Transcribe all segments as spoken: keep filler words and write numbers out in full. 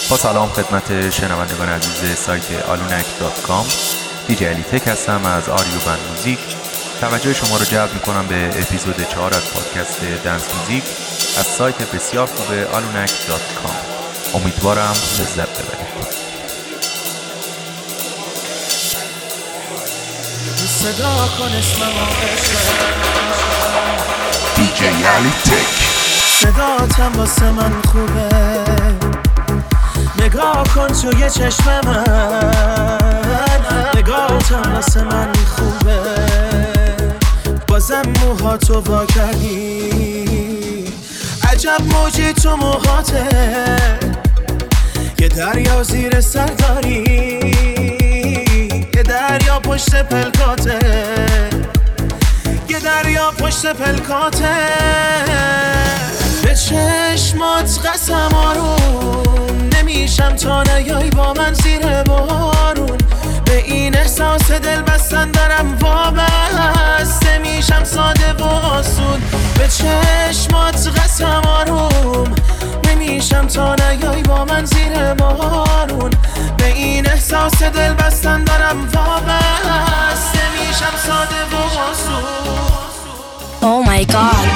با سلام خدمت شنوندگان عزیز سایت آلونک دات کام. دیجی علی تک هستم از آریو بند موزیک. توجه شما رو جلب میکنم به اپیزود چهار از پادکست دنس موزیک از سایت بسیار خوب آلونک دات کام. امیدوارم لذت ببرید. صدا کن اسمم دیجی علی تک. صداتم واسه من خوبه، نگاه کن توی چشم من، نگاهتم واسه من خوبه، بازم موهاتو وا کردی، عجب موجی تو موهاته، یه دریا زیر سر داری، یه دریا پشت پلکاته، یه دریا پشت پلکاته، به چشمات قسم آروم نمیشم تا نیای با من زیر بارون، به این احساس دل بستن دارم وابسته میشم ساده و آسون، به چشمات قسم آروم نمیشم تا نیای با من زیر بارون، به این احساس دل بستن دارم وابسته میشم ساده و آسون. Oh my god.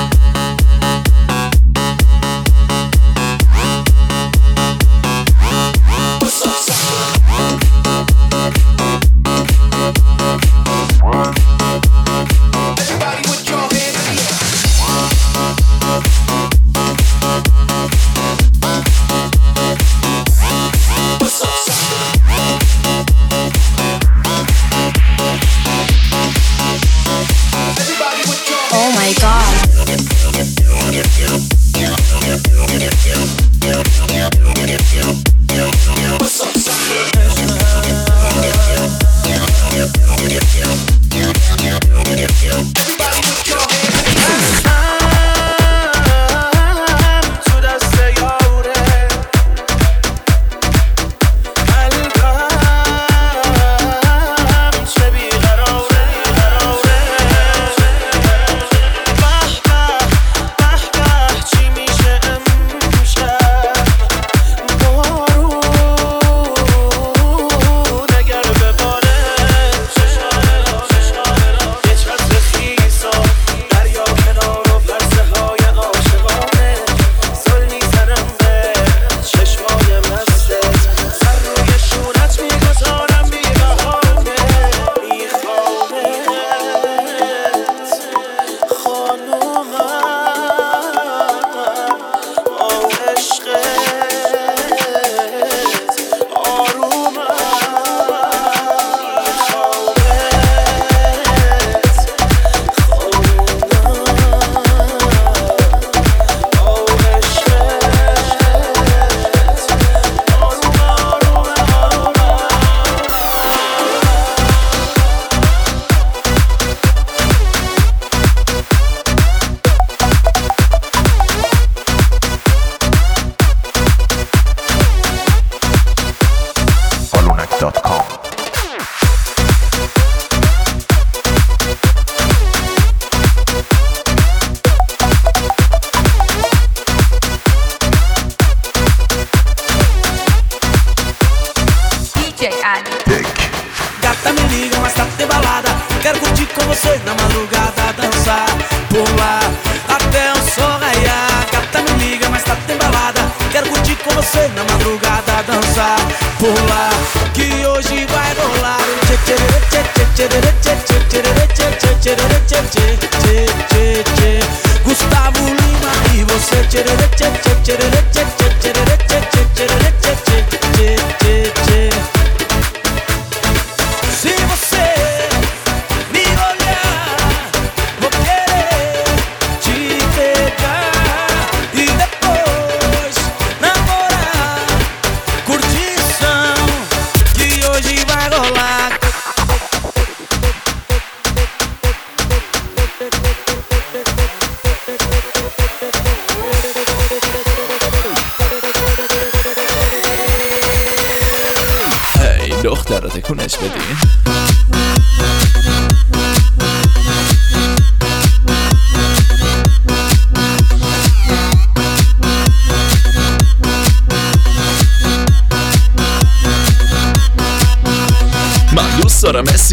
دختر تکونش بدین.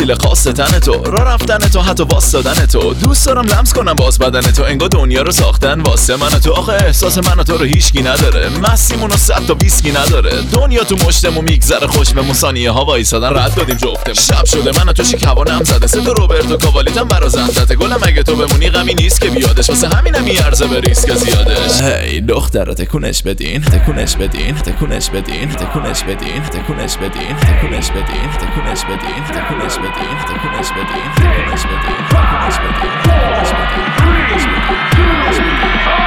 استیل خاص تن تو، راه رفتن تو، حتی واسدادن تو. دوست دارم لمس کنم باز بدن تو، انگار دنیا رو ساختن واسه من و تو. آخه احساس من و تو رو هیچکی نداره، مستیمون و صد تا ویسکی نداره. دنیا تو مشتمون میگذره خوش به ثانیه ها وایسادن رد دادیم جفتمون. شب شده من و تو شیک هوا نم زده، صدا روبرتو کاوالیتم برا زندته. گلم اگه تو بمونی غمی نیست که بیادش، واسه همینم میارزه به ریسک زیادش. هی دختر تکونش بدین، تکونش بدین، تکونش بدین، تکونش بدین، تکونش بدین، تکونش بدین، تکونش بدین، تکونش بدین، تکونش بدین، تکونش بدین، تکونش بدین، تکونش بدین، تکونش بدین.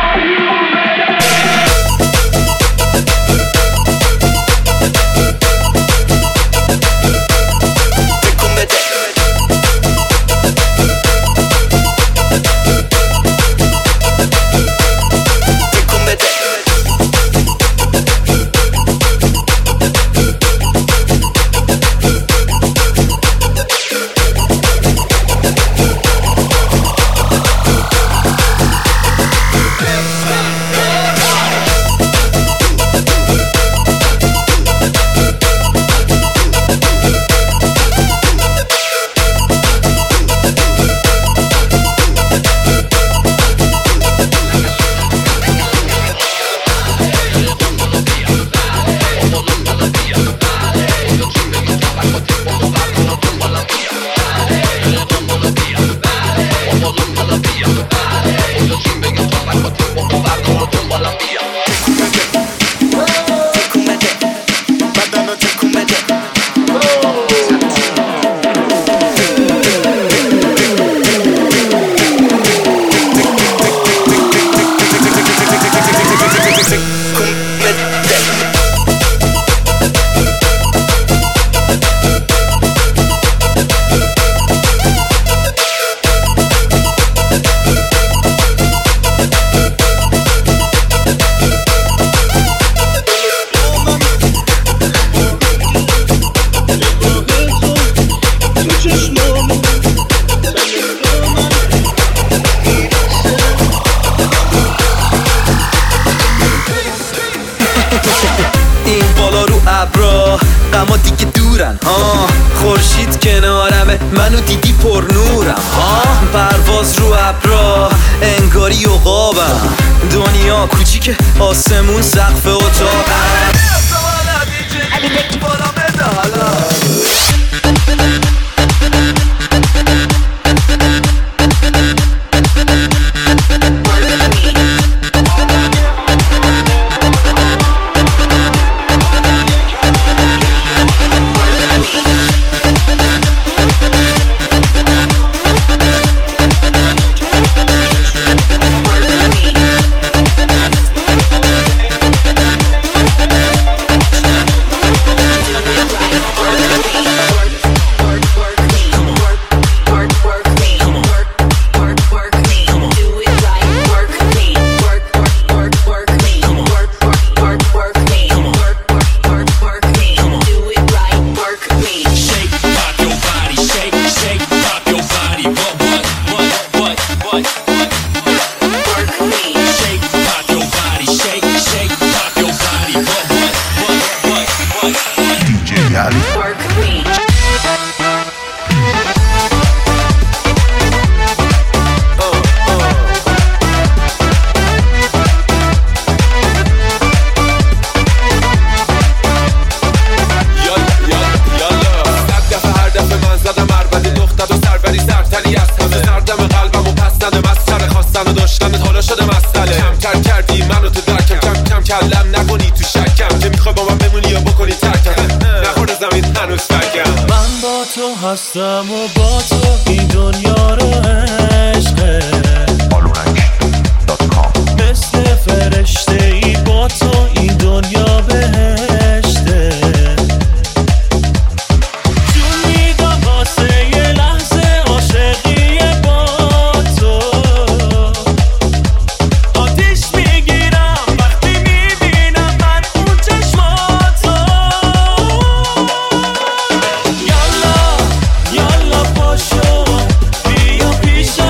غما دیگه دورن ها، خورشید کنارمه منو دیدی پر نورم ها. پرواز رو ابرا انگاری عقابم، دنیا کوچیکه آسمون سقف اتاقم. هستم و با تو این دنیا رو عشقه آلونک دات کام. مثل فرشته ای با تو این دنیا بهشته. جون میدم واسه یه لحظه عاشقی با تو، آتیش میگیرم وقتی میبینم من اون چشماتو. یالا یالا پاشو بیا پیشم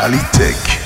علی تک.